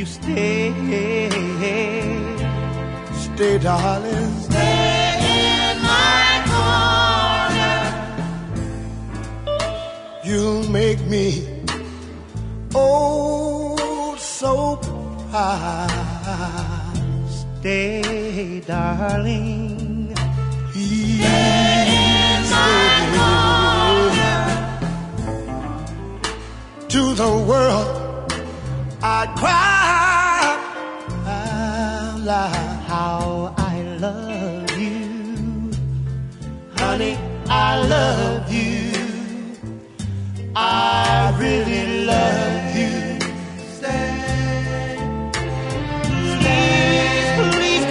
stay. Stay, darling. Stay in my corner. You'll make me oh so proud. Stay, darling. Please stay. To the world I cry out loud. How I love you, honey, I love you. I really love you. Stay, please, please,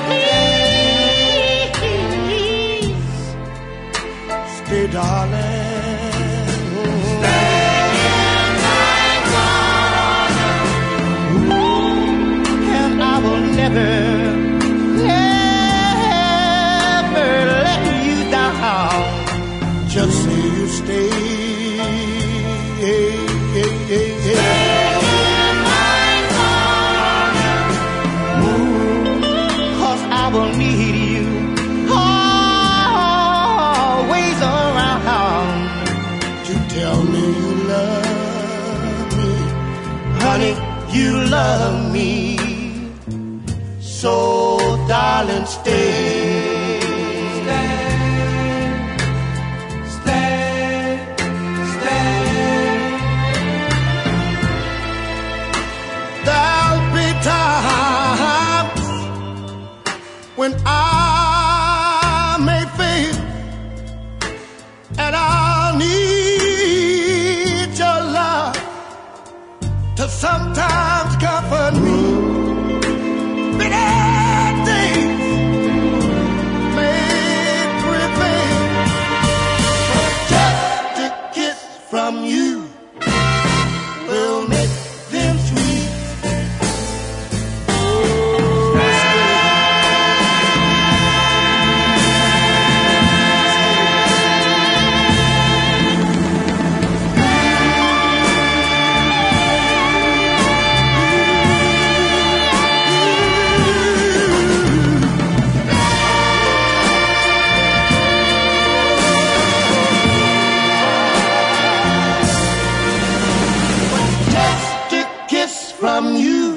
please. Stay, darling. Stay in my corner, and I will never let you down. Just say you stay. Stay in my corner, 'cause I will need you always around. To tell me you love me, Honey, you love me, so darling, stay. when I may fail and I'll need your love to sometimes comfort me. Bitter things may prevail, but just a kiss from you will make them sweet. From you